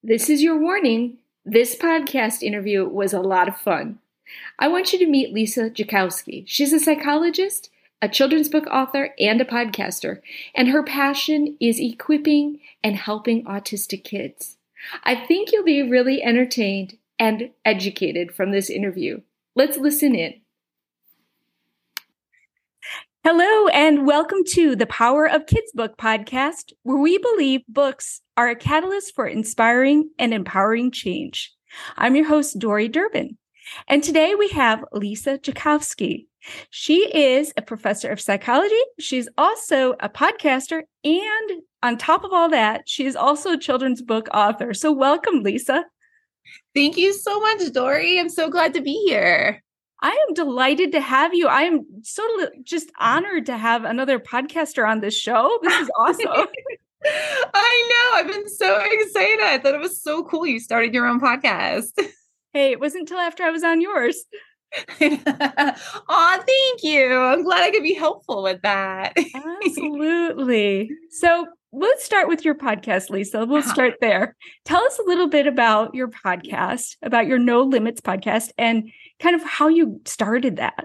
This is your warning. This podcast interview was a lot of fun. I want you to meet Lisa Jakowski. She's a psychologist, a children's book author, and a podcaster, and her passion is equipping and helping autistic kids. I think you'll be really entertained and educated from this interview. Let's listen in. Hello, and welcome to the Power of Kids Book podcast, where we believe books are a catalyst for inspiring and empowering change. I'm your host, Dory Durbin, and today we have Lisa Jakowski. She is a professor of psychology. She's also a podcaster, and on top of all that, she is also a children's book author. So welcome, Lisa. Thank you so much, Dory. I'm so glad to be here. I am delighted to have you. I am so just honored to have another podcaster on this show. This is awesome. I know. I've been so excited. I thought it was so cool you started your own podcast. Hey, it wasn't until after I was on yours. Aw, thank you. I'm glad I could be helpful with that. Absolutely. So let's start with your podcast, Lisa. We'll start there. Tell us a little bit about your podcast, about your No Limits podcast, and kind of how you started that.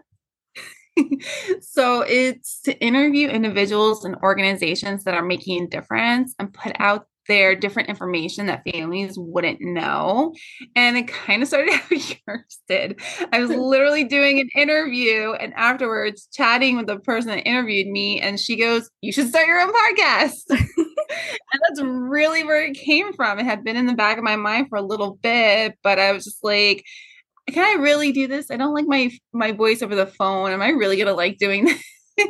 So it's to interview individuals and organizations that are making a difference and put out there different information that families wouldn't know. And it kind of started how yours did. I was literally doing an interview and afterwards chatting with the person that interviewed me. And she goes, "You should start your own podcast." And that's really where it came from. It had been in the back of my mind for a little bit, but I was just like, can I really do this? I don't like my voice over the phone. Am I really going to like doing this?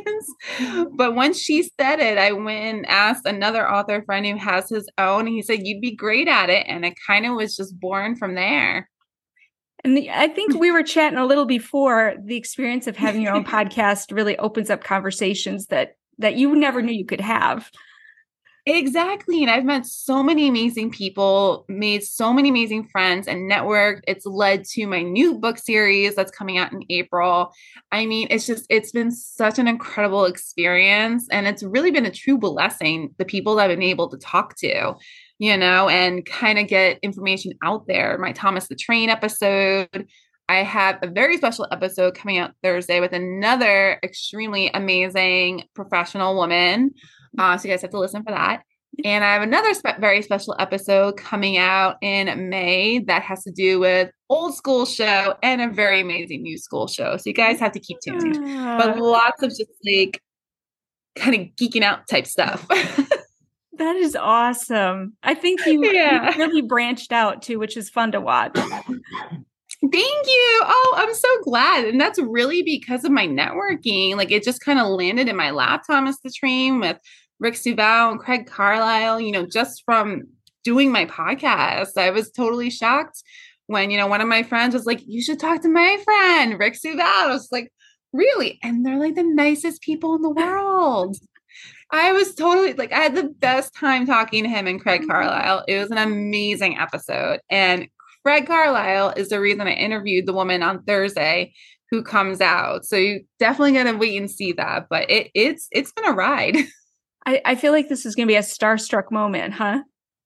But once she said it, I went and asked another author friend who has his own. And he said, "You'd be great at it." And it kind of was just born from there. And I think we were chatting a little before. The experience of having your own podcast really opens up conversations that you never knew you could have. Exactly. And I've met so many amazing people, made so many amazing friends and networked. It's led to my new book series that's coming out in April. I mean, it's been such an incredible experience. And it's really been a true blessing, the people that I've been able to talk to, and kind of get information out there. My Thomas the Train episode. I have a very special episode coming out Thursday with another extremely amazing professional woman. So you guys have to listen for that. And I have another very special episode coming out in May that has to do with old school show and a very amazing new school show. So you guys have to keep tuned. But lots of just like kind of geeking out type stuff. That is awesome. I think you really branched out too, which is fun to watch. Thank you. Oh, I'm so glad. And that's really because of my networking. Like it just kind of landed in my lap, Thomas the Train with Rick Suval and Craig Carlisle, just from doing my podcast. I was totally shocked when, one of my friends was like, "You should talk to my friend, Rick Suval." I was like, "Really?" And they're like the nicest people in the world. I was totally like, I had the best time talking to him and Craig Carlisle. It was an amazing episode. And Craig Carlisle is the reason I interviewed the woman on Thursday who comes out. So you definitely got to wait and see that. But it's been a ride. I feel like this is going to be a starstruck moment, huh?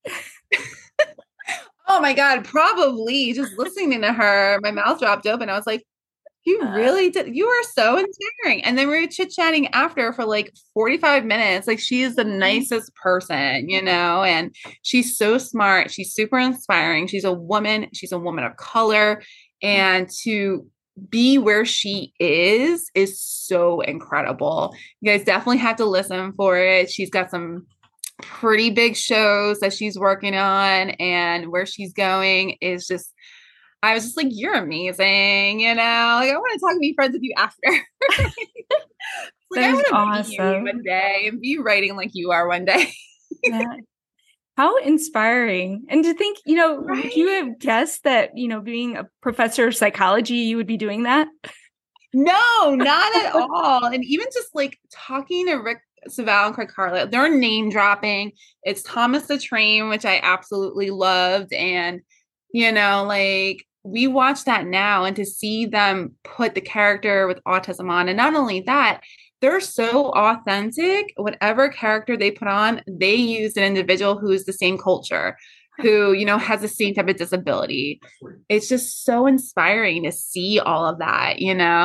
Oh my God, probably just listening to her, my mouth dropped open. I was like, "You really did. You are so inspiring." And then we were chit-chatting after for like 45 minutes. Like she is the nicest person, and she's so smart. She's super inspiring. She's a woman. She's a woman of color. And to be where she is so incredible. You guys definitely have to listen for it. She's got some pretty big shows that she's working on, and where she's going is just, I was just like, "You're amazing." Like I want to talk and be friends with you after. Like I want to meet you one day and be writing like you are one day. How inspiring. And to think, right? Would you have guessed that, being a professor of psychology, you would be doing that? No, not at all. And even just like talking to Rick Suval and Craig Carlisle, they're name dropping. It's Thomas the Train, which I absolutely loved. And, like we watch that now, and to see them put the character with autism on, and not only that, they're so authentic. Whatever character they put on, they use an individual who is the same culture. who, has the same type of disability. It's just so inspiring to see all of that,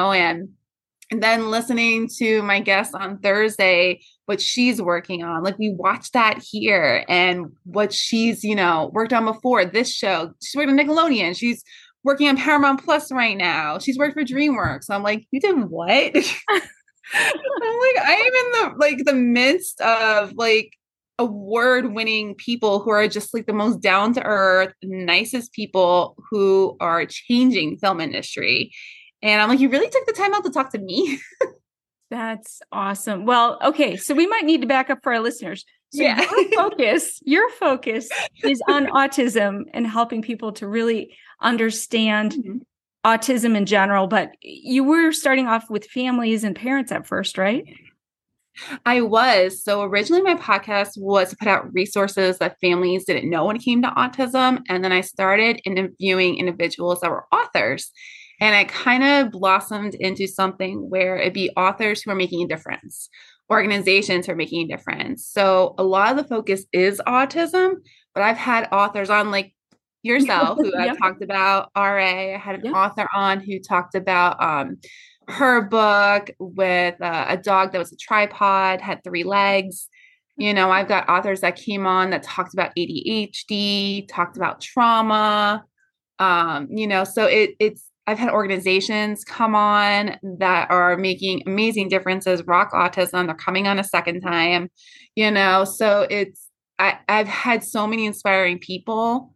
and then listening to my guest on Thursday, what she's working on. Like we watched that here and what she's, worked on before this show. She's worked on Nickelodeon. She's working on Paramount Plus right now. She's worked for DreamWorks. So I'm like, you did what? I'm like, I am in the midst of like award-winning people who are just like the most down-to-earth, nicest people who are changing the film industry. And I'm like, you really took the time out to talk to me? That's awesome. Well, okay. So we might need to back up for our listeners. So yeah. your focus is on autism and helping people to really understand autism in general. But you were starting off with families and parents at first, right? I was. So originally my podcast was to put out resources that families didn't know when it came to autism. And then I started interviewing individuals that were authors. And it kind of blossomed into something where it'd be authors who are making a difference, organizations who are making a difference. So a lot of the focus is autism, but I've had authors on like yourself who I've talked about RA. I had an author on who talked about her book with a dog that was a tripod, had 3 legs. I've got authors that came on that talked about ADHD, talked about trauma. So it's I've had organizations come on that are making amazing differences, Rock Autism. They're coming on a second time, so I've had so many inspiring people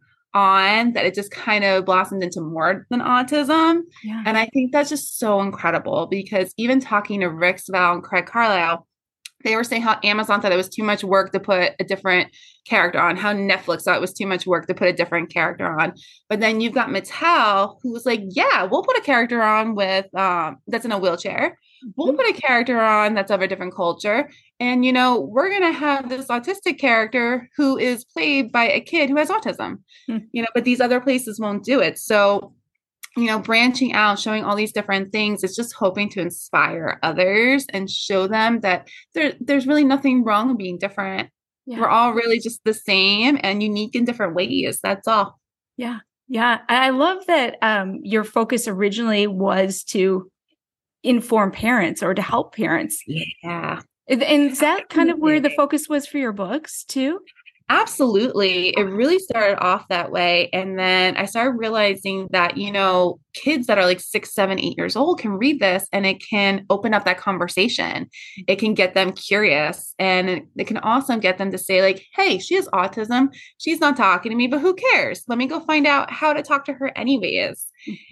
on that it just kind of blossomed into more than autism. Yeah. And I think that's just so incredible because even talking to Rick Savell and Craig Carlisle, they were saying how Amazon thought it was too much work to put a different character on, how Netflix thought it was too much work to put a different character on. But then you've got Mattel, who was like, yeah, we'll put a character on with that's in a wheelchair. We'll put a character on that's of a different culture. And, we're going to have this autistic character who is played by a kid who has autism, but these other places won't do it. So, branching out, showing all these different things, it's just hoping to inspire others and show them that there's really nothing wrong with being different. Yeah. We're all really just the same and unique in different ways. That's all. Yeah. Yeah. I love that your focus originally was to inform parents or to help parents. Yeah. And is that kind of where the focus was for your books too? Absolutely. It really started off that way. And then I started realizing that, kids that are like 6, 7, 8 years old can read this and it can open up that conversation. It can get them curious and it can also get them to say like, hey, she has autism. She's not talking to me, but who cares? Let me go find out how to talk to her anyways.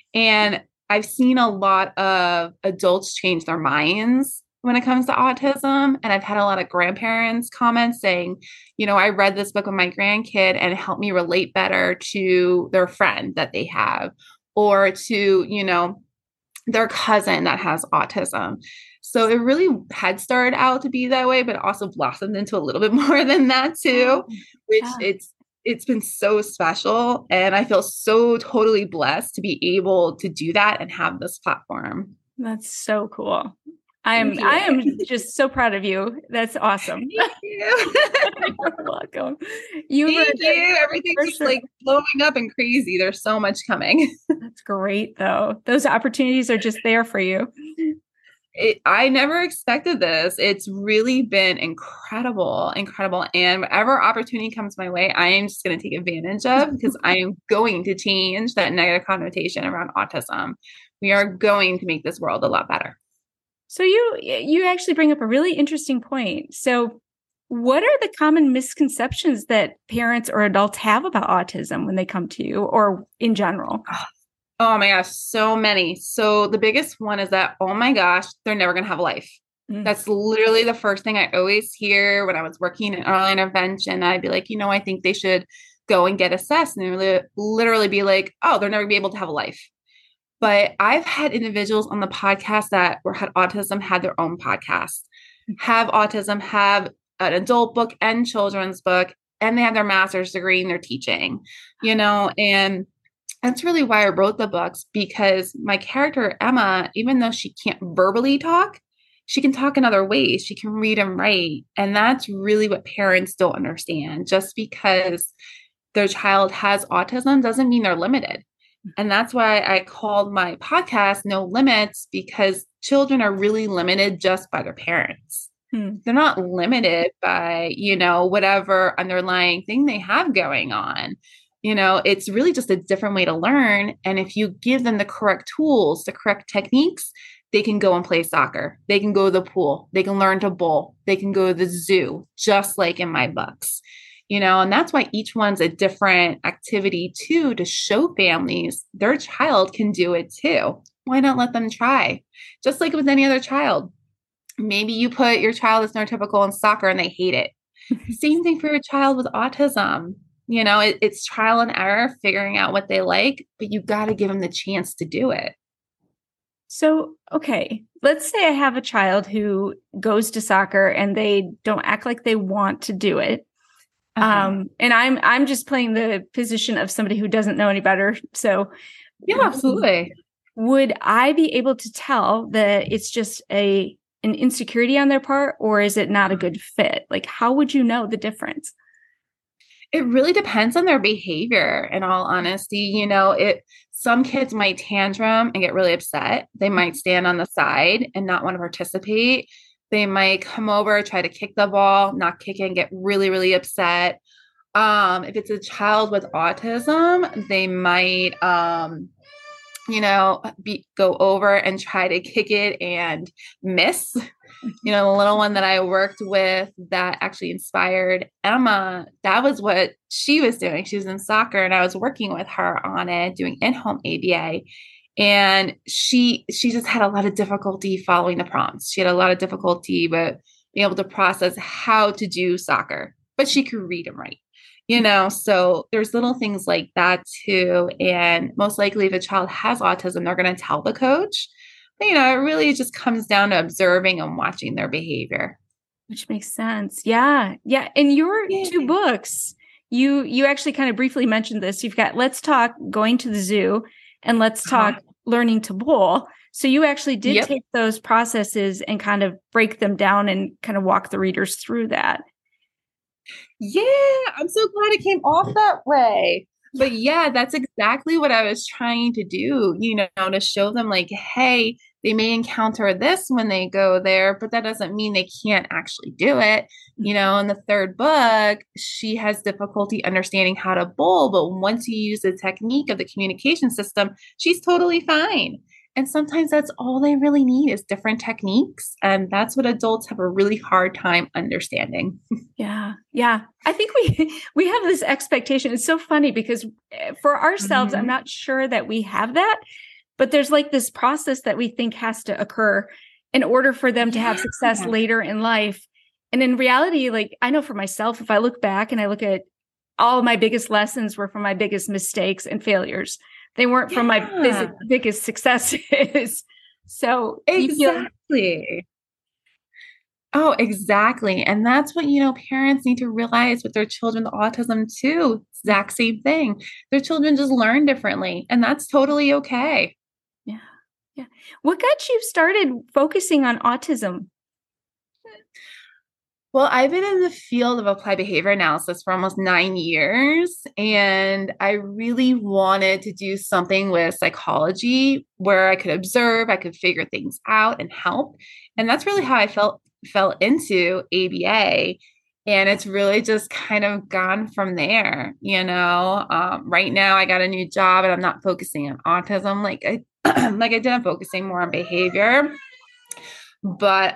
And I've seen a lot of adults change their minds when it comes to autism. And I've had a lot of grandparents comment saying, I read this book with my grandkid and it helped me relate better to their friend that they have or to, their cousin that has autism. So it really had started out to be that way, but also blossomed into a little bit more than that too, which it's been so special. And I feel so totally blessed to be able to do that and have this platform. That's so cool. I am just so proud of you. That's awesome. Thank you. You're welcome. Thank you. Everything's just like blowing up and crazy. There's so much coming. That's great though. Those opportunities are just there for you. I never expected this. It's really been incredible. And whatever opportunity comes my way, I am just going to take advantage of because I am going to change that negative connotation around autism. We are going to make this world a lot better. So you actually bring up a really interesting point. So what are the common misconceptions that parents or adults have about autism when they come to you or in general? Oh my gosh, so many. So the biggest one is that, oh my gosh, they're never going to have a life. That's literally the first thing I always hear when I was working in early intervention. I'd be like, I think they should go and get assessed and really, literally be like, oh, they're never going to be able to have a life. But I've had individuals on the podcast that had autism, had their own podcast, have autism, have an adult book and children's book, and they have their master's degree and they're teaching, and that's really why I wrote the books, because my character, Emma, even though she can't verbally talk, she can talk in other ways. She can read and write. And that's really what parents don't understand. Just because their child has autism doesn't mean they're limited. And that's why I called my podcast No Limits, because children are really limited just by their parents. They're not limited by, whatever underlying thing they have going on. It's really just a different way to learn. And if you give them the correct tools, the correct techniques, they can go and play soccer. They can go to the pool. They can learn to bowl. They can go to the zoo, just like in my books. And that's why each one's a different activity too, to show families their child can do it too. Why not let them try? Just like with any other child. Maybe you put your child as neurotypical in soccer and they hate it. Same thing for your child with autism. It's trial and error, figuring out what they like, but you got to give them the chance to do it. So, okay, let's say I have a child who goes to soccer and they don't act like they want to do it. And I'm just playing the position of somebody who doesn't know any better. So yeah, absolutely. Would I be able to tell that it's just an insecurity on their part, or is it not a good fit? Like, how would you know the difference? It really depends on their behavior, in all honesty. Some kids might tantrum and get really upset. They might stand on the side and not want to participate. They might come over, try to kick the ball, not kick it, and get really, really upset. If it's a child with autism, they might, go over and try to kick it and miss. The little one that I worked with that actually inspired Emma, that was what she was doing. She was in soccer and I was working with her on it, doing in-home ABA. And she just had a lot of difficulty following the prompts. She had a lot of difficulty with being able to process how to do soccer, but she could read and write, so there's little things like that too. And most likely if a child has autism, they're going to tell the coach. But, it really just comes down to observing and watching their behavior. Which makes sense. Yeah. Yeah. In your two books, you actually kind of briefly mentioned this. You've got Let's Talk Going to the Zoo and Let's Talk Learning to Bowl. So you actually did take those processes and kind of break them down and kind of walk the readers through that. Yeah, I'm so glad it came off that way. But yeah, that's exactly what I was trying to do, to show them like, hey, they may encounter this when they go there, but that doesn't mean they can't actually do it. In the third book, she has difficulty understanding how to bowl, but once you use the technique of the communication system, she's totally fine. And sometimes that's all they really need is different techniques. And that's what adults have a really hard time understanding. Yeah. Yeah. I think we have this expectation. It's so funny because for ourselves, I'm not sure that we have that, but there's like this process that we think has to occur in order for them to have success later in life. And in reality, like I know for myself, if I look back and I look at all my biggest lessons were from my biggest mistakes and failures. They weren't from my biggest successes. So exactly. Oh, exactly. And that's what, parents need to realize with their children with autism too. Exact same thing. Their children just learn differently, and that's totally okay. Yeah. Yeah. What got you started focusing on autism? Well, I've been in the field of applied behavior analysis for almost 9 years, and I really wanted to do something with psychology where I could observe, I could figure things out and help. And that's really how I fell into ABA. And it's really just kind of gone from there. Right now I got a new job and I'm not focusing on autism like I did. I'm focusing more on behavior. But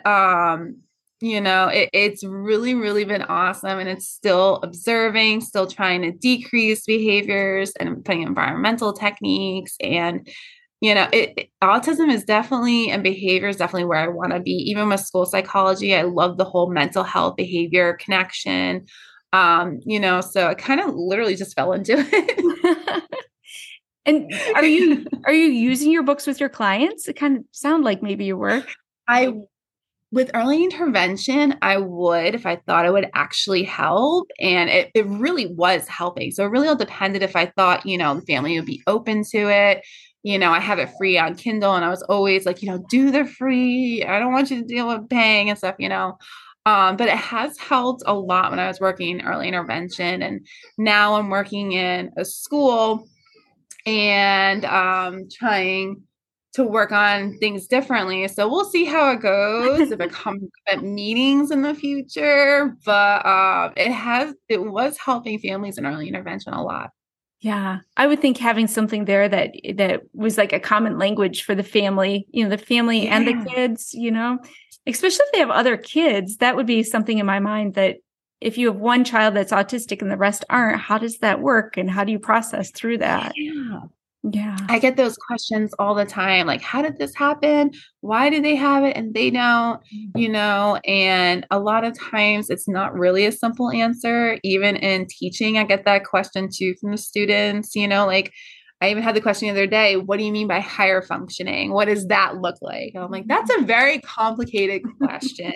it's really, really been awesome. And it's still observing, still trying to decrease behaviors and putting environmental techniques. And, autism is definitely, and behavior is definitely where I want to be. Even with school psychology, I love the whole mental health behavior connection. So I kind of literally just fell into it. And are you using your books with your clients? It kind of sound like maybe you were. With early intervention, I would if I thought it would actually help. And it really was helping. So it really all depended if I thought, the family would be open to it. I have it free on Kindle and I was always like, do the free. I don't want you to deal with paying and stuff, But it has helped a lot when I was working in early intervention. And now I'm working in a school and trying to work on things differently. So we'll see how it goes if it comes at meetings in the future. But it was helping families in early intervention a lot. Yeah, I would think having something there that was like a common language for the family, the family and the kids, especially if they have other kids, that would be something in my mind that if you have one child that's autistic and the rest aren't, how does that work? And how do you process through that? Yeah. I get those questions all the time. Like, how did this happen? Why do they have it and they don't, and a lot of times it's not really a simple answer. Even in teaching, I get that question too from the students, like I even had the question the other day, what do you mean by higher functioning? What does that look like? And I'm like, that's a very complicated question,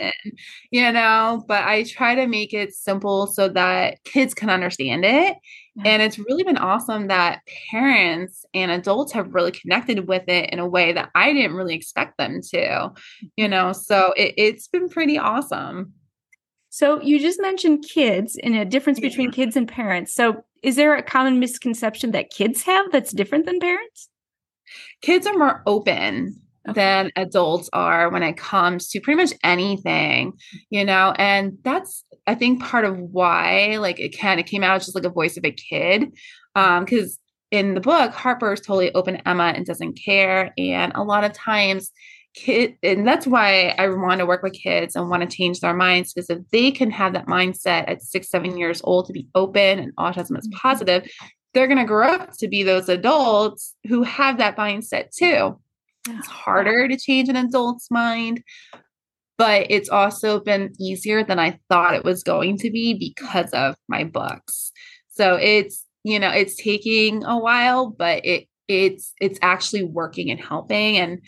but I try to make it simple so that kids can understand it. And it's really been awesome that parents and adults have really connected with it in a way that I didn't really expect them to, so it's been pretty awesome. So you just mentioned kids and a difference between kids and parents. So is there a common misconception that kids have that's different than parents? Kids are more open than adults are when it comes to pretty much anything, and that's, I think, part of why like it kind of came out just like a voice of a kid. Because in the book, Harper is totally open to Emma and doesn't care. And a lot of times and that's why I want to work with kids and want to change their minds, because if they can have that mindset at 6, 7 years old to be open and autism is positive, they're going to grow up to be those adults who have that mindset too. It's harder to change an adult's mind, but it's also been easier than I thought it was going to be because of my books. So it's, it's taking a while, but it's actually working and helping. And,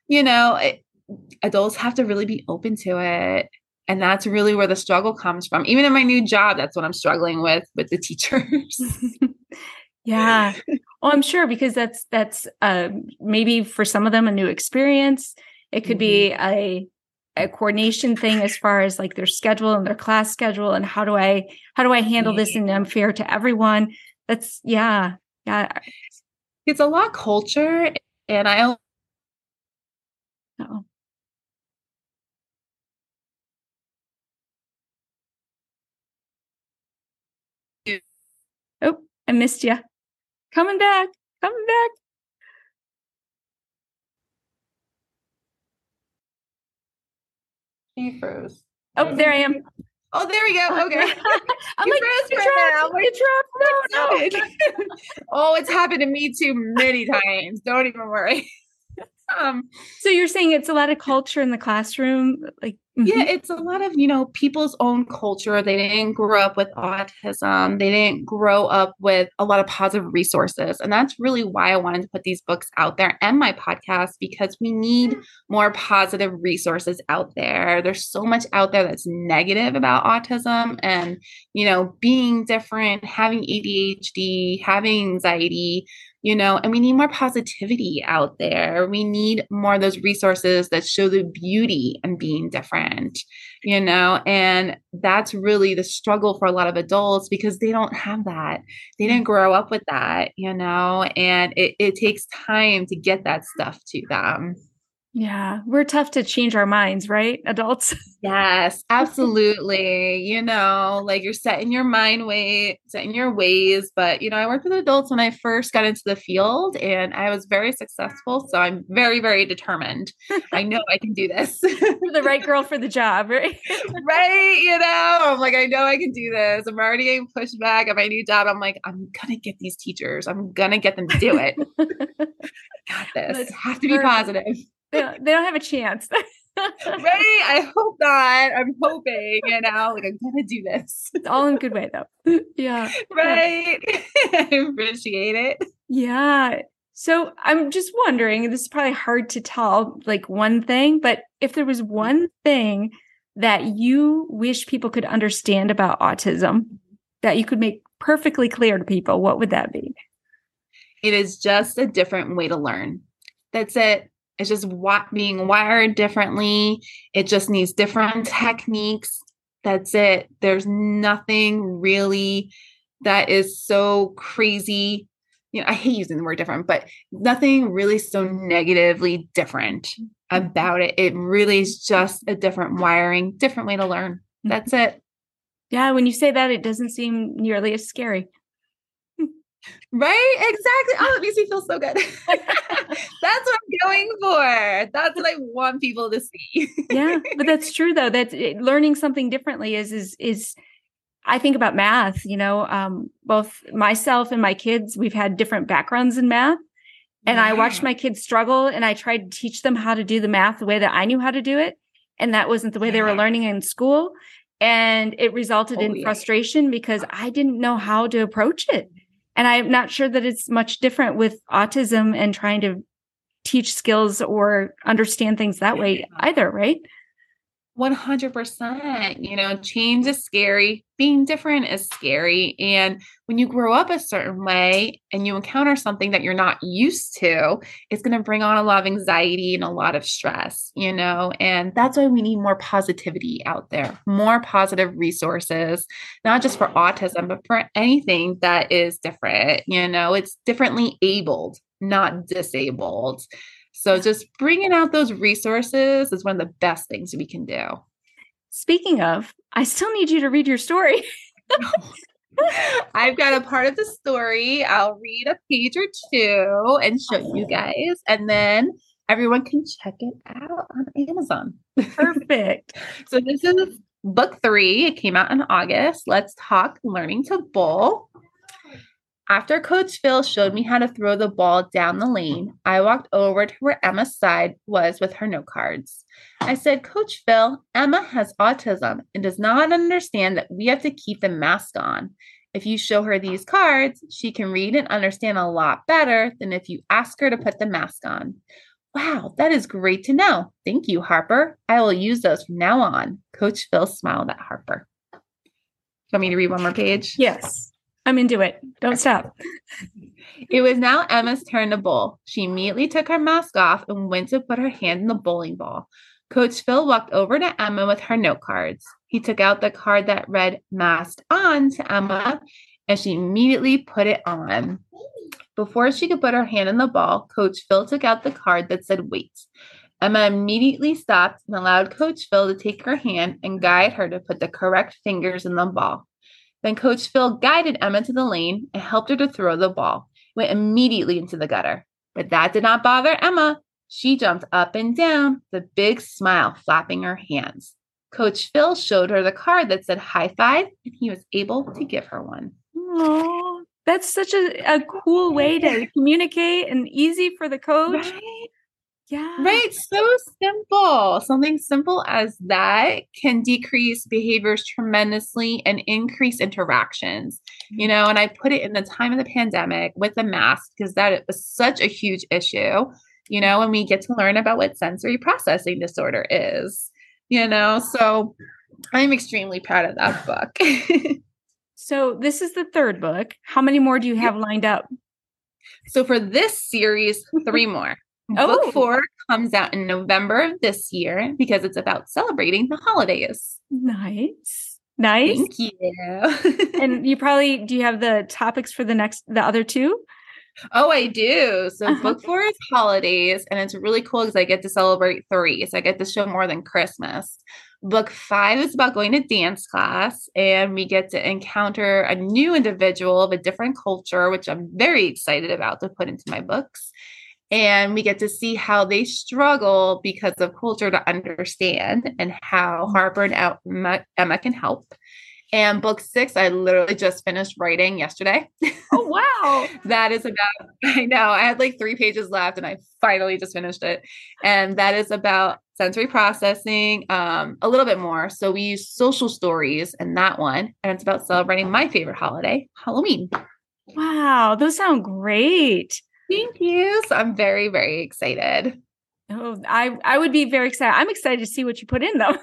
adults have to really be open to it. And that's really where the struggle comes from. Even in my new job, that's what I'm struggling with the teachers. Yeah. Well, I'm sure, because that's maybe for some of them a new experience. It could be a coordination thing as far as like their schedule and their class schedule, and how do I handle this and I'm fair to everyone. That's yeah. It's a lot of culture, and I. Oh, I missed you. Coming back. She froze. Oh, there I am. Oh, there we go. Okay. I'm like, you dropped. Oh, it's happened to me too many times. Don't even worry. So you're saying it's a lot of culture in the classroom, like yeah, it's a lot of people's own culture. They didn't grow up with autism. They didn't grow up with a lot of positive resources, and that's really why I wanted to put these books out there and my podcast, because we need more positive resources out there. There's so much out there that's negative about autism and being different, having ADHD, having anxiety. And we need more positivity out there. We need more of those resources that show the beauty in being different, and that's really the struggle for a lot of adults, because they don't have that. They didn't grow up with that, and it takes time to get that stuff to them. Yeah, we're tough to change our minds, right? Adults. Yes, absolutely. Like you're set in your set in your ways. But, I worked with adults when I first got into the field, and I was very successful. So I'm very, very determined. I know I can do this. You're the right girl for the job, right? Right. I'm like, I know I can do this. I'm already getting pushed back at my new job. I'm like, I'm going to get these teachers. I'm going to get them to do it. Got this. Have to be positive. They don't have a chance. Right? I hope not. I'm hoping, like I'm gonna do this. It's all in a good way though. Yeah. Right. I appreciate it. Yeah. So I'm just wondering, this is probably hard to tell, like one thing, but if there was one thing that you wish people could understand about autism that you could make perfectly clear to people, what would that be? It is just a different way to learn. That's it. It's just being wired differently. It just needs different techniques. That's it. There's nothing really that is so crazy. I hate using the word different, but nothing really so negatively different about it. It really is just a different wiring, different way to learn. That's it. Yeah, when you say that, it doesn't seem nearly as scary. Right? Exactly. Oh, it makes me feel so good. That's what I'm going for. That's what I want people to see. Yeah, but that's true though. Learning something differently is I think about math, both myself and my kids, we've had different backgrounds in math. And I watched my kids struggle and I tried to teach them how to do the math the way that I knew how to do it. And that wasn't the way they were learning in school. And it resulted in frustration because I didn't know how to approach it. And I'm not sure that it's much different with autism and trying to teach skills or understand things that way either, right? 100%. Change is scary. Being different is scary. And when you grow up a certain way and you encounter something that you're not used to, it's going to bring on a lot of anxiety and a lot of stress, and that's why we need more positivity out there, more positive resources, not just for autism, but for anything that is different. It's differently abled, not disabled. So just bringing out those resources is one of the best things we can do. Speaking of, I still need you to read your story. I've got a part of the story. I'll read a page or two and show you guys, and then everyone can check it out on Amazon. Perfect. So this is book 3. It came out in August. Let's talk learning to bowl. After Coach Phil showed me how to throw the ball down the lane, I walked over to where Emma's side was with her note cards. I said, Coach Phil, Emma has autism and does not understand that we have to keep the mask on. If you show her these cards, she can read and understand a lot better than if you ask her to put the mask on. Wow, that is great to know. Thank you, Harper. I will use those from now on. Coach Phil smiled at Harper. Do you want me to read one more page? Yes. I'm into it. Don't stop. It was now Emma's turn to bowl. She immediately took her mask off and went to put her hand in the bowling ball. Coach Phil walked over to Emma with her note cards. He took out the card that read mask on to Emma, and she immediately put it on. Before she could put her hand in the ball, Coach Phil took out the card that said wait. Emma immediately stopped and allowed Coach Phil to take her hand and guide her to put the correct fingers in the ball. Then Coach Phil guided Emma to the lane and helped her to throw the ball. It went immediately into the gutter. But that did not bother Emma. She jumped up and down, with a big smile flapping her hands. Coach Phil showed her the card that said high five, and he was able to give her one. Oh, that's such a cool way to communicate and easy for the coach. Right? Yeah. Right. So simple. Something simple as that can decrease behaviors tremendously and increase interactions, and I put it in the time of the pandemic with the mask because that was such a huge issue, when we get to learn about what sensory processing disorder is, so I'm extremely proud of that book. So this is the 3rd book. How many more do you have lined up? So for this series, 3 more. Book 4 comes out in November of this year because it's about celebrating the holidays. Nice. Thank you. And do you have the topics for the other 2? Oh, I do. So book 4 is holidays, and it's really cool because I get to celebrate 3. So I get to show more than Christmas. Book 5 is about going to dance class, and we get to encounter a new individual of a different culture, which I'm very excited about to put into my books. And we get to see how they struggle because of culture to understand and how Harper and Emma can help. And book 6, I literally just finished writing yesterday. Oh, wow. That is about, I know, I had like 3 pages left and I finally just finished it. And that is about sensory processing, a little bit more. So we use social stories in that one. And it's about celebrating my favorite holiday, Halloween. Wow. Those sound great. Thank you. So I'm very, very excited. Oh, I would be very excited. I'm excited to see what you put in though.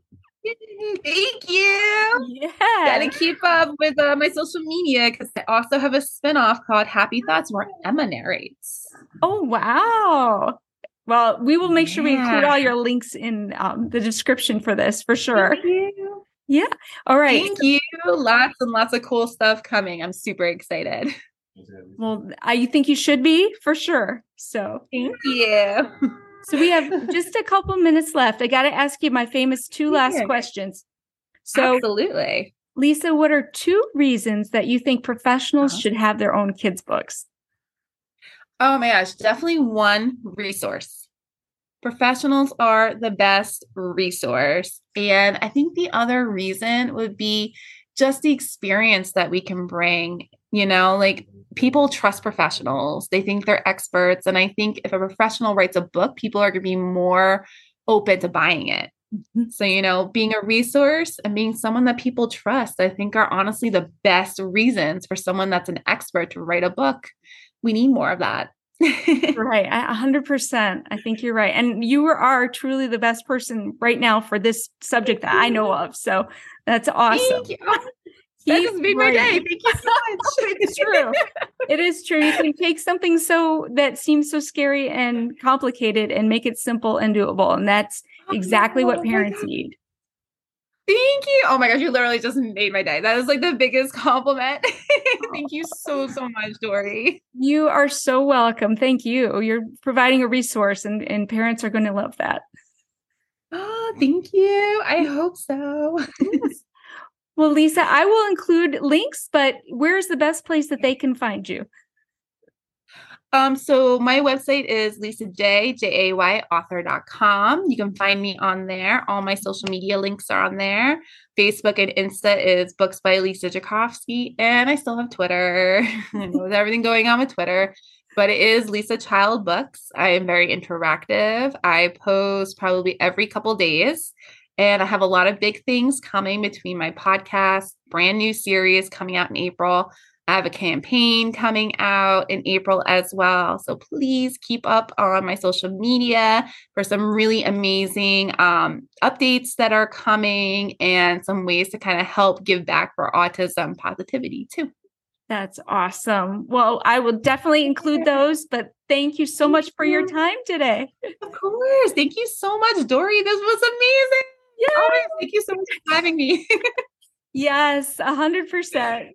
Thank you. Yeah. Gotta keep up with my social media because I also have a spinoff called Happy Thoughts where Emma narrates. Oh, wow. Well, we will make sure we include all your links in the description for this for sure. Thank you. Yeah. All right. Thank you. Lots and lots of cool stuff coming. I'm super excited. Well, I think you should be for sure. So thank you. So we have just a couple minutes left. I got to ask you my famous two last questions. So absolutely. Lisa, what are 2 reasons that you think professionals should have their own kids' books? Oh my gosh, definitely one, resource. Professionals are the best resource. And I think the other reason would be just the experience that we can bring. Like people trust professionals, they think they're experts. And I think if a professional writes a book, people are going to be more open to buying it. So, being a resource and being someone that people trust, I think are honestly the best reasons for someone that's an expert to write a book. We need more of that. Right. 100%. I think you're right. And you are truly the best person right now for this subject that I know of. So that's awesome. Thank you. That just made my day. Thank you so much. It's true. It is true. You can take something that seems so scary and complicated and make it simple and doable. And that's exactly what parents need. Thank you. Oh my gosh, you literally just made my day. That is like the biggest compliment. Thank you so much, Dory. You are so welcome. Thank you. You're providing a resource and parents are going to love that. Oh, thank you. I hope so. Well, Lisa, I will include links, but where's the best place that they can find you? So my website is lisajay.author.com. You can find me on there. All my social media links are on there. Facebook and Insta is Books by Lisa Jakovsky. And I still have Twitter. I know there's everything going on with Twitter, but it is Lisa Child Books. I am very interactive. I post probably every couple days. And I have a lot of big things coming between my podcast, brand new series coming out in April. I have a campaign coming out in April as well. So please keep up on my social media for some really amazing updates that are coming and some ways to kind of help give back for autism positivity too. That's awesome. Well, I will definitely include those, but thank you so much for your time today. Of course. Thank you so much, Dory. This was amazing. Yeah. Oh, thank you so much for having me. Yes, 100%.